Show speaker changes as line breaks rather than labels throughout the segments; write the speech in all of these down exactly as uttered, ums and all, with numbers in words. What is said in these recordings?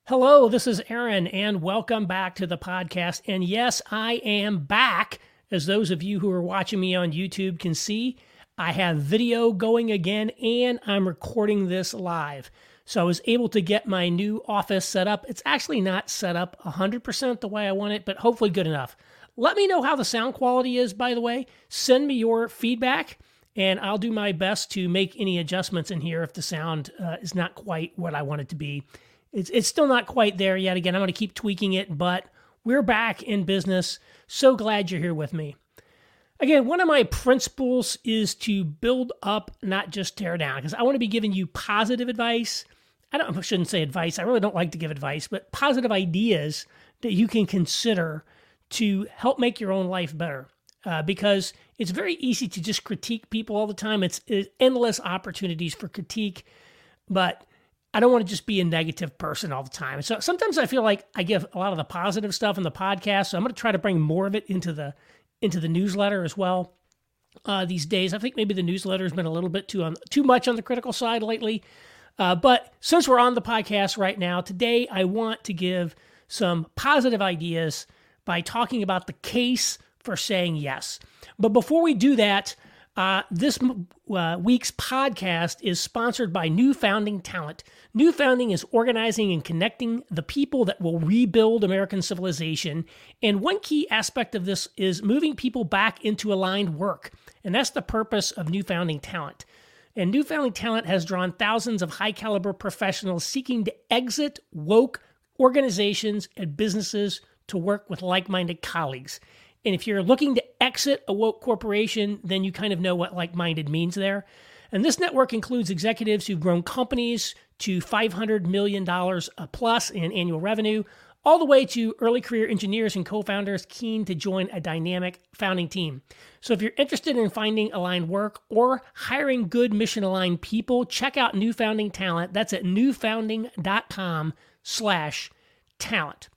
Hello, this is Aaron, and welcome back to the podcast. And yes, I am back. As those of you who are watching me on YouTube can see, I have video going again, and I'm recording this live. So I was able to get my new office set up. It's actually not set up one hundred percent the way I want it, but hopefully good enough. Let me know how the sound quality is, by the way. Send me your feedback, and I'll do my best to make any adjustments in here if the sound uh, is not quite what I want it to be. It's it's still not quite there yet. Again, I'm going to keep tweaking it, but we're back in business. So glad you're here with me. Again, one of my principles is to build up, not just tear down, because I want to be giving you positive advice. I don't I shouldn't say advice. I really don't like to give advice, but positive ideas that you can consider to help make your own life better. Uh, because it's very easy to just critique people all the time. It's, it's endless opportunities for critique, but I don't want to just be a negative person all the time. So sometimes I feel like I give a lot of the positive stuff in the podcast. So I'm going to try to bring more of it into the into the newsletter as well. Uh, these days, I think maybe the newsletter has been a little bit too on too much on the critical side lately. Uh, but since we're on the podcast right now, today I want to give some positive ideas by talking about the case for saying yes. But before we do that, Uh, this uh, week's podcast is sponsored by New Founding Talent. New Founding is organizing and connecting the people that will rebuild American civilization. And one key aspect of this is moving people back into aligned work. And that's the purpose of New Founding Talent. And New Founding Talent has drawn thousands of high caliber professionals seeking to exit woke organizations and businesses to work with like-minded colleagues. And if you're looking to exit a woke corporation, then you kind of know what like-minded means there. And this network includes executives who've grown companies to five hundred million dollars plus in annual revenue, all the way to early career engineers and co-founders keen to join a dynamic founding team. So if you're interested in finding aligned work or hiring good mission-aligned people, check out New Founding Talent. That's at newfounding.com slash talent.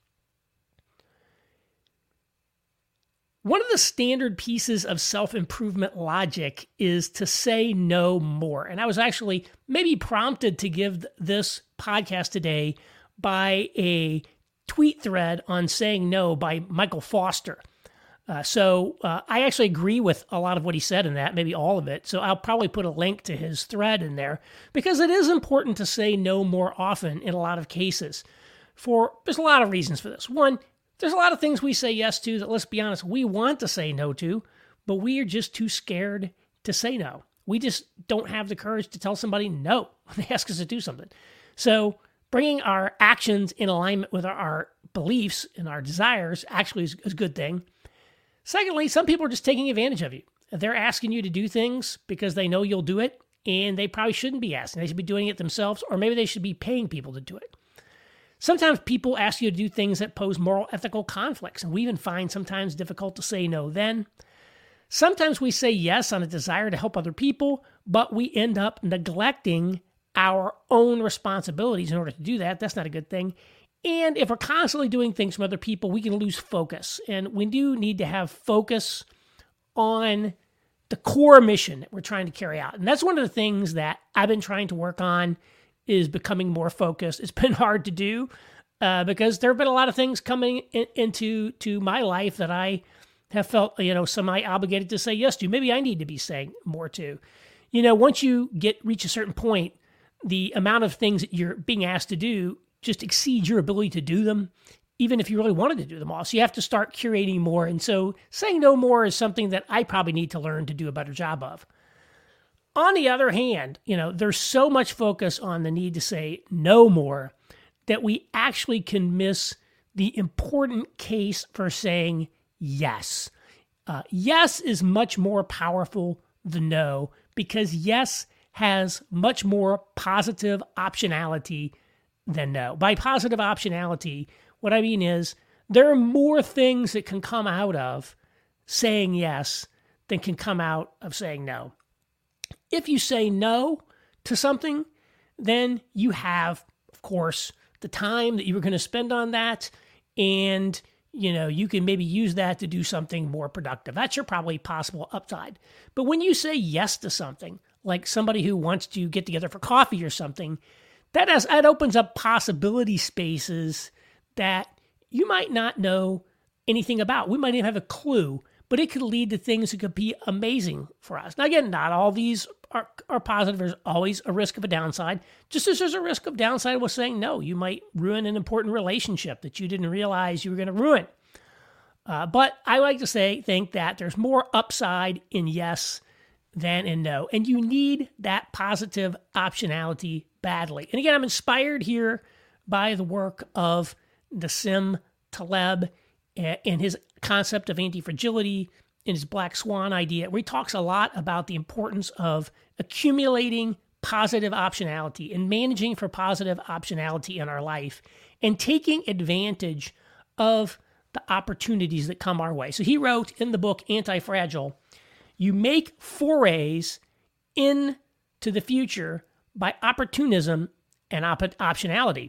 One of the standard pieces of self-improvement logic is to say no more. And I was actually maybe prompted to give this podcast today by a tweet thread on saying no by Michael Foster. Uh, so uh, I actually agree with a lot of what he said in that, maybe all of it. So I'll probably put a link to his thread in there because it is important to say no more often in a lot of cases. For there's a lot of reasons for this. One, there's a lot of things we say yes to that, let's be honest, we want to say no to, but we are just too scared to say no. We just don't have the courage to tell somebody no when they ask us to do something. So bringing our actions in alignment with our, our beliefs and our desires actually is, is a good thing. Secondly, some people are just taking advantage of you. They're asking you to do things because they know you'll do it, and they probably shouldn't be asking. They should be doing it themselves, or maybe they should be paying people to do it. Sometimes people ask you to do things that pose moral, ethical conflicts, and we even find sometimes difficult to say no then. Sometimes we say yes on a desire to help other people, but we end up neglecting our own responsibilities in order to do that. That's not a good thing. And if we're constantly doing things from other people, we can lose focus. And we do need to have focus on the core mission that we're trying to carry out. And that's one of the things that I've been trying to work on, is becoming more focused. It's been hard to do uh, because there have been a lot of things coming in, into to my life that I have felt, you know, semi-obligated to say yes to. Maybe I need to be saying more to. You know, once you get reach a certain point, the amount of things that you're being asked to do just exceeds your ability to do them, even if you really wanted to do them all. So you have to start curating more. And so saying no more is something that I probably need to learn to do a better job of. On the other hand, you know, there's so much focus on the need to say no more that we actually can miss the important case for saying yes. Uh, yes is much more powerful than no because yes has much more positive optionality than no. By positive optionality, what I mean is there are more things that can come out of saying yes than can come out of saying no. If you say no to something, then you have, of course, the time that you were going to spend on that, and you know you can maybe use that to do something more productive. That's your probably possible upside. But when you say yes to something, like somebody who wants to get together for coffee or something, that has, that opens up possibility spaces that you might not know anything about. We might even have a clue, but it could lead to things that could be amazing for us. Now, again, not all these are, are positive. There's always a risk of a downside. Just as there's a risk of downside with saying no, you might ruin an important relationship that you didn't realize you were going to ruin. Uh, but I like to say, think that there's more upside in yes than in no. And you need that positive optionality badly. And again, I'm inspired here by the work of Nassim Taleb and his concept of anti-fragility in his black swan idea, where he talks a lot about the importance of accumulating positive optionality and managing for positive optionality in our life and taking advantage of the opportunities that come our way. So he wrote in the book Anti-Fragile, you make forays into the future by opportunism and op- optionality.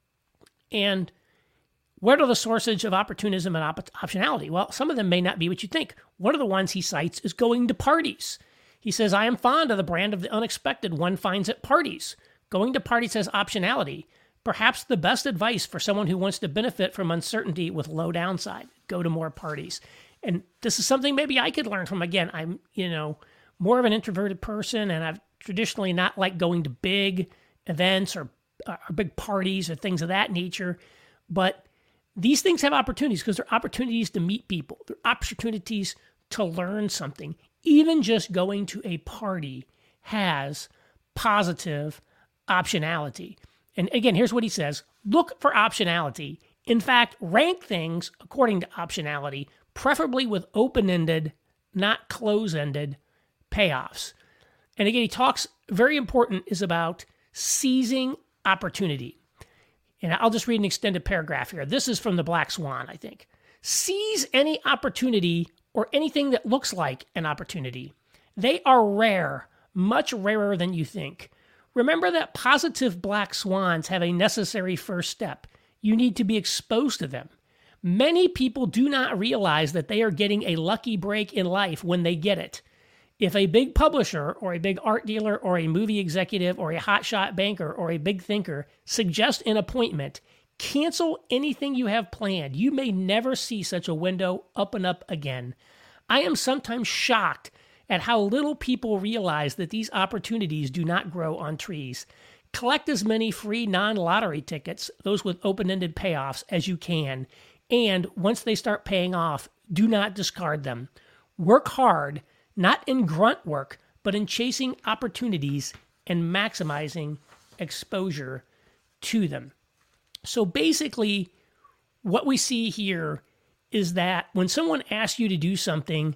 And what are the sources of opportunism and op- optionality? Well, some of them may not be what you think. One of the ones he cites is going to parties. He says, I am fond of the brand of the unexpected one finds at parties. Going to parties has optionality. Perhaps the best advice for someone who wants to benefit from uncertainty with low downside. Go to more parties. And this is something maybe I could learn from. Again, I'm, you know, more of an introverted person, and I've traditionally not liked going to big events or, or big parties or things of that nature. But these things have opportunities because they're opportunities to meet people. They're opportunities to learn something. Even just going to a party has positive optionality. And again, here's what he says. Look for optionality. In fact, rank things according to optionality, preferably with open-ended, not close-ended payoffs. And again, he talks, very important, is about seizing opportunity. And I'll just read an extended paragraph here. This is from the Black Swan, I think. Seize any opportunity or anything that looks like an opportunity. They are rare, much rarer than you think. Remember that positive black swans have a necessary first step. You need to be exposed to them. Many people do not realize that they are getting a lucky break in life when they get it. If a big publisher or a big art dealer or a movie executive or a hotshot banker or a big thinker suggest an appointment, cancel anything you have planned. You may never see such a window open up again. I am sometimes shocked at how little people realize that these opportunities do not grow on trees. Collect as many free non-lottery tickets, those with open-ended payoffs, as you can. And once they start paying off, do not discard them. Work hard, not in grunt work, but in chasing opportunities and maximizing exposure to them. So basically, what we see here is that when someone asks you to do something,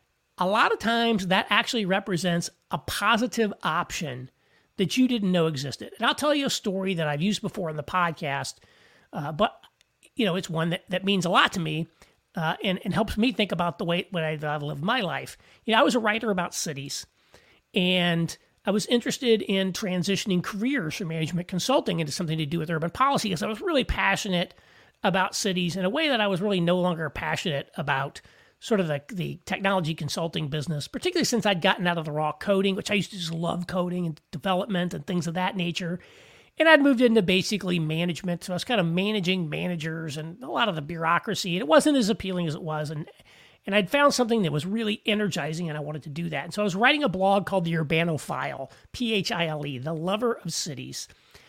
a lot of times that actually represents a positive option that you didn't know existed. And I'll tell you a story that I've used before in the podcast, uh, but you know, it's one that, that means a lot to me uh, and, and helps me think about the way when I, I live my life. You know, I was a writer about cities, and I was interested in transitioning careers from management consulting into something to do with urban policy because I was really passionate about cities in a way that I was really no longer passionate about sort of the, the technology consulting business, particularly since I'd gotten out of the raw coding, which I used to just love coding and development and things of that nature. And I'd moved into basically management. So I was kind of managing managers and a lot of the bureaucracy. And it wasn't as appealing as it was. And and I'd found something that was really energizing, and I wanted to do that. And so I was writing a blog called the Urbanophile, P H I L E, the lover of cities.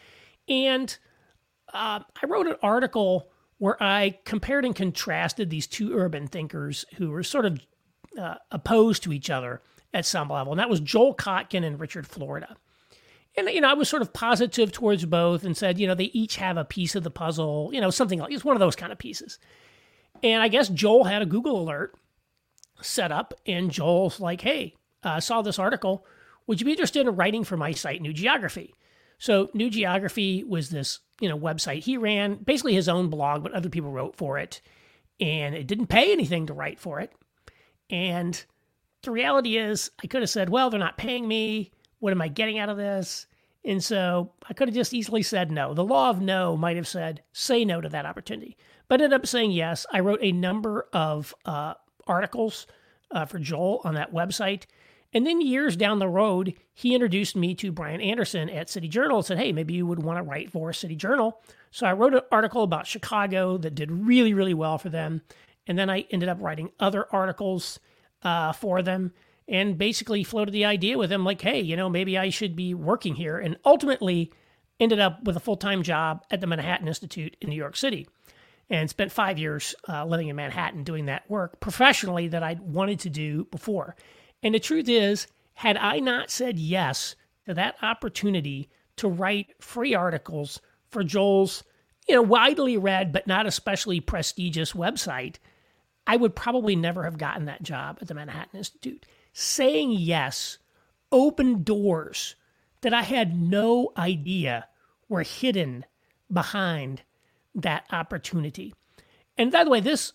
And uh, I wrote an article where I compared and contrasted these two urban thinkers who were sort of uh, opposed to each other at some level. And that was Joel Kotkin and Richard Florida. And, you know, I was sort of positive towards both and said, you know, they each have a piece of the puzzle, you know, something like, it's one of those kind of pieces. And I guess Joel had a Google alert set up, and Joel's like, hey, I uh, saw this article. Would you be interested in writing for my site, New Geography? So New Geography was this, you know, website he ran, basically his own blog, but other people wrote for it. And it didn't pay anything to write for it. And the reality is, I could have said, well, they're not paying me. What am I getting out of this? And so I could have just easily said no. The law of no might have said, say no to that opportunity. But I ended up saying yes. I wrote a number of uh, articles uh, for Joel on that website. And then years down the road, he introduced me to Brian Anderson at City Journal and said, hey, maybe you would want to write for City Journal. So I wrote an article about Chicago that did really, really well for them. And then I ended up writing other articles uh, for them and basically floated the idea with them like, hey, you know, maybe I should be working here. And ultimately ended up with a full-time job at the Manhattan Institute in New York City and spent five years uh, living in Manhattan doing that work professionally that I'd wanted to do before. And the truth is, had I not said yes to that opportunity to write free articles for Joel's, you know, widely read but not especially prestigious website, I would probably never have gotten that job at the Manhattan Institute. Saying yes opened doors that I had no idea were hidden behind that opportunity. And by the way, this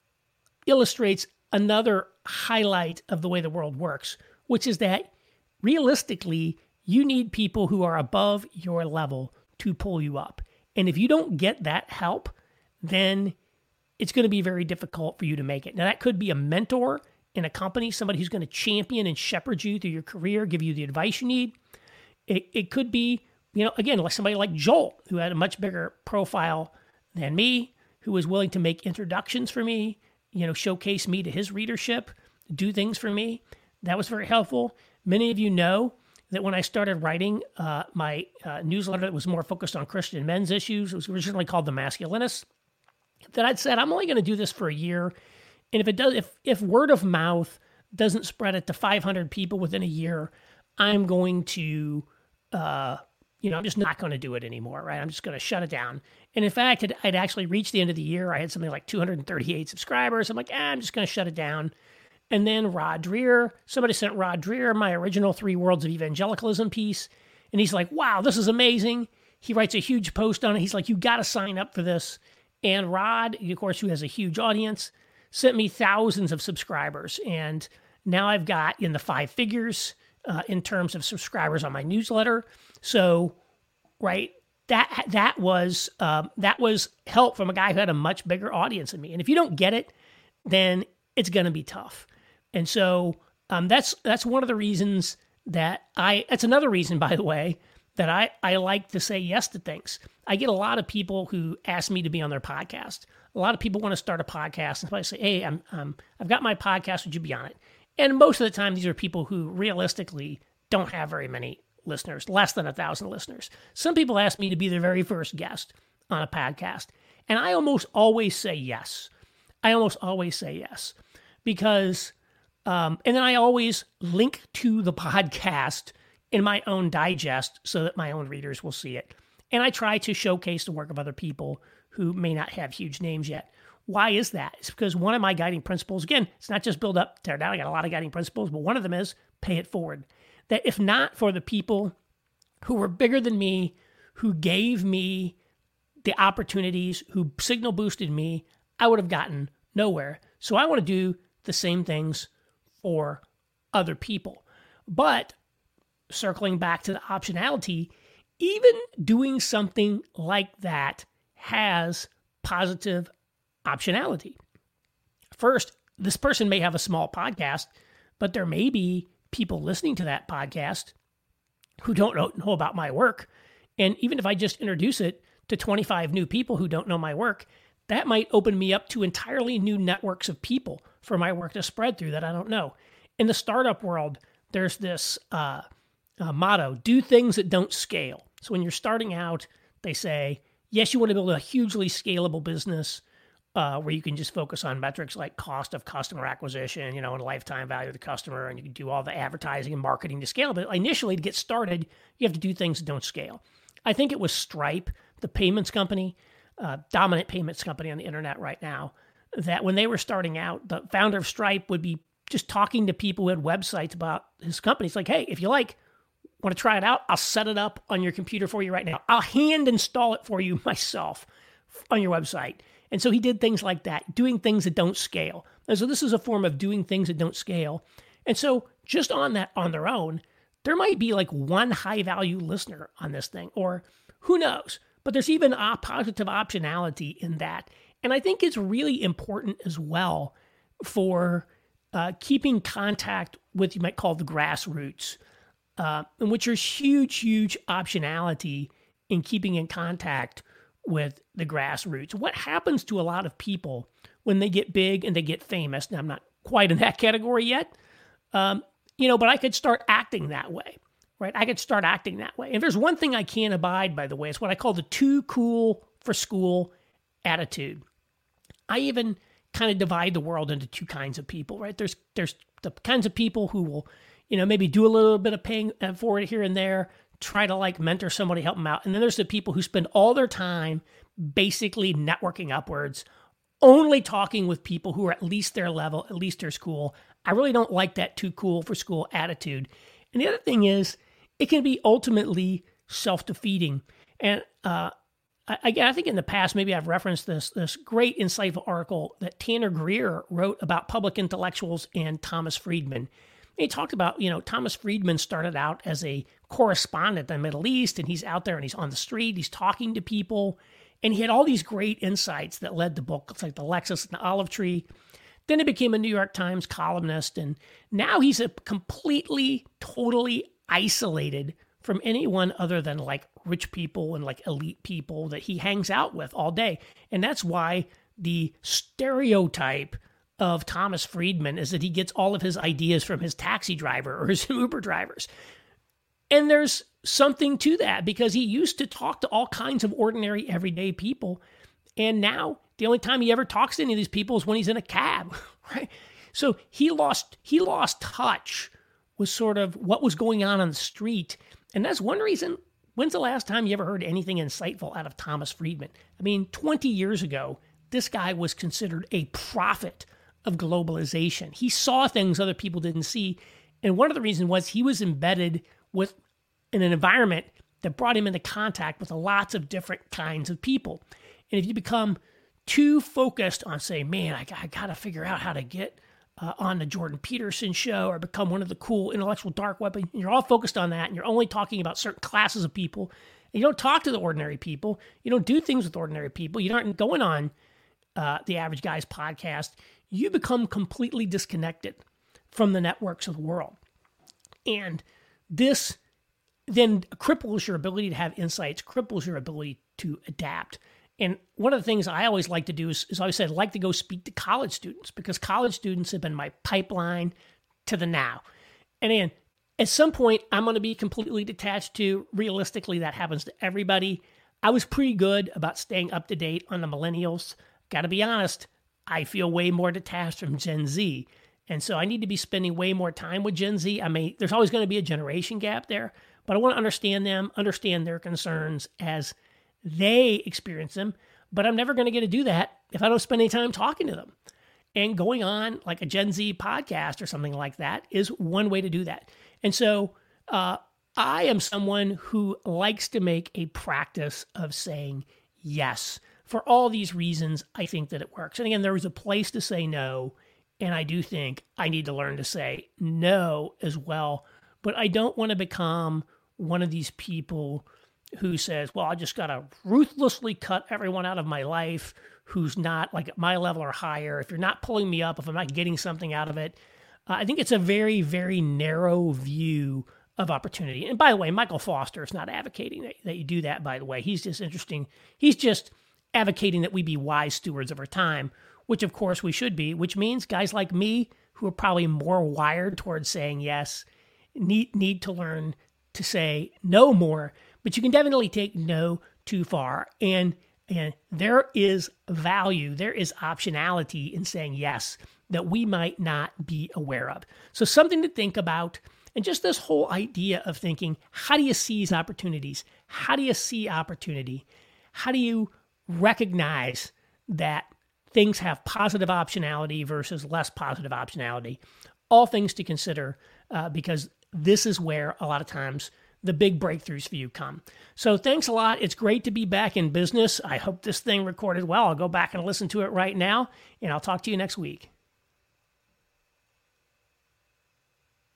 illustrates another highlight of the way the world works, which is that realistically, you need people who are above your level to pull you up. And if you don't get that help, then it's going to be very difficult for you to make it. Now, that could be a mentor in a company, somebody who's going to champion and shepherd you through your career, give you the advice you need. It, it could be, you know, again, like somebody like Joel, who had a much bigger profile than me, who was willing to make introductions for me, you know, showcase me to his readership, do things for me. That was very helpful. Many of you know that when I started writing uh, my uh, newsletter that was more focused on Christian men's issues, it was originally called The Masculinist, that I'd said, I'm only going to do this for a year. And if it does, if if word of mouth doesn't spread it to five hundred people within a year, I'm going to, uh, you know, I'm just not going to do it anymore, right? I'm just going to shut it down. And in fact, I'd, I'd actually reached the end of the year. I had something like two hundred thirty-eight subscribers. I'm like, ah, I'm just going to shut it down. And then Rod Dreher, somebody sent Rod Dreher my original Three Worlds of Evangelicalism piece. And he's like, wow, this is amazing. He writes a huge post on it. He's like, you got to sign up for this. And Rod, of course, who has a huge audience, sent me thousands of subscribers. And now I've got in the five figures uh, in terms of subscribers on my newsletter. So, right, that that was um, that was help from a guy who had a much bigger audience than me. And if you don't get it, then it's going to be tough. And so um, that's that's one of the reasons that I, that's another reason, by the way, that I, I like to say yes to things. I get a lot of people who ask me to be on their podcast. A lot of people want to start a podcast, and I say, hey, I'm, um, I've got my podcast, would you be on it? And most of the time, these are people who realistically don't have very many listeners, less than a thousand listeners. Some people ask me to be their very first guest on a podcast, and I almost always say yes. I almost always say yes because, um, and then I always link to the podcast in my own digest so that my own readers will see it. And I try to showcase the work of other people who may not have huge names yet. Why is that? It's because one of my guiding principles, again, it's not just build up, tear down. I got a lot of guiding principles, but one of them is pay it forward. That if not for the people who were bigger than me, who gave me the opportunities, who signal boosted me, I would have gotten nowhere. So I want to do the same things for other people. But circling back to the optionality, even doing something like that has positive optionality. First, this person may have a small podcast, but there may be people listening to that podcast who don't know, know about my work. And even if I just introduce it to twenty-five new people who don't know my work, that might open me up to entirely new networks of people for my work to spread through that I don't know. In the startup world, there's this uh, uh, motto, do things that don't scale. So when you're starting out, they say, yes, you want to build a hugely scalable business uh, where you can just focus on metrics like cost of customer acquisition, you know, and lifetime value of the customer, and you can do all the advertising and marketing to scale. But initially, to get started, you have to do things that don't scale. I think it was Stripe, the payments company, uh, dominant payments company on the internet right now, that when they were starting out, the founder of Stripe would be just talking to people who had websites about his company. It's like, hey, if you like, want to try it out? I'll set it up on your computer for you right now. I'll hand install it for you myself on your website. And so he did things like that, doing things that don't scale. And so this is a form of doing things that don't scale. And so just on that, on their own, there might be like one high value listener on this thing, or who knows, but there's even a positive optionality in that. And I think it's really important as well for uh, keeping contact with you might call the grassroots, uh, in which there's huge, huge optionality in keeping in contact with the grassroots. What happens to a lot of people when they get big and they get famous? Now, I'm not quite in that category yet, um, you know, but I could start acting that way, right? I could start acting that way. And if there's one thing I can't abide, by the way, it's what I call the too cool for school attitude. I even kind of divide the world into two kinds of people, right? There's there's the kinds of people who will, you know, maybe do a little bit of paying forward here and there, try to like mentor somebody, help them out. And then there's the people who spend all their time basically networking upwards, only talking with people who are at least their level, at least their school. I really don't like that too cool for school attitude. And the other thing is, it can be ultimately self-defeating. And uh, I, I think in the past, maybe I've referenced this, this great insightful article that Tanner Greer wrote about public intellectuals and Thomas Friedman. He talked about, you know, Thomas Friedman started out as a correspondent in the Middle East, and he's out there and he's on the street, he's talking to people, and he had all these great insights that led to books like The Lexus and the Olive Tree. Then he became a New York Times columnist, and now he's a completely, totally isolated from anyone other than like rich people and like elite people that he hangs out with all day. And that's why the stereotype of Thomas Friedman is that he gets all of his ideas from his taxi driver or his Uber drivers. And there's something to that, because he used to talk to all kinds of ordinary, everyday people. And now the only time he ever talks to any of these people is when he's in a cab, right? So he lost, he lost touch with sort of what was going on on the street. And that's one reason. When's the last time you ever heard anything insightful out of Thomas Friedman? I mean, twenty years ago, this guy was considered a prophet of globalization. He saw things other people didn't see. And one of the reasons was he was embedded with in an environment that brought him into contact with lots of different kinds of people. And if you become too focused on saying, man, I, I got to figure out how to get uh, on the Jordan Peterson show or become one of the cool intellectual dark web, and you're all focused on that, and you're only talking about certain classes of people, and you don't talk to the ordinary people, you don't do things with ordinary people, you aren't going on uh, the Average Guys podcast, you become completely disconnected from the networks of the world. And this then cripples your ability to have insights, cripples your ability to adapt. And one of the things I always like to do is, is I always said, I like to go speak to college students, because college students have been my pipeline to the now. And then at some point, I'm going to be completely detached to, realistically, that happens to everybody. I was pretty good about staying up to date on the millennials. Got to be honest, I feel way more detached from Gen Z. And so I need to be spending way more time with Gen Z. I mean, there's always going to be a generation gap there, but I want to understand them, understand their concerns as they experience them. But I'm never going to get to do that if I don't spend any time talking to them. And going on like a Gen Z podcast or something like that is one way to do that. And so uh, I am someone who likes to make a practice of saying yes. For all these reasons, I think that it works. And again, there is a place to say no. And I do think I need to learn to say no as well. But I don't want to become one of these people who says, well, I just got to ruthlessly cut everyone out of my life who's not like at my level or higher. If you're not pulling me up, if I'm not getting something out of it, uh, I think it's a very, very narrow view of opportunity. And by the way, Michael Foster is not advocating that, that you do that, by the way. He's just interesting. He's just advocating that we be wise stewards of our time, which of course we should be, which means guys like me, who are probably more wired towards saying yes, need, need to learn to say no more. But you can definitely take no too far. And, and there is value, there is optionality in saying yes that we might not be aware of. So something to think about. And just this whole idea of thinking, how do you seize opportunities? How do you see opportunity? How do you recognize that things have positive optionality versus less positive optionality? All things to consider, uh, because this is where a lot of times the big breakthroughs for you come. So thanks a lot. It's great to be back in business. I hope this thing recorded well. I'll go back and listen to it right now, and I'll talk to you next week.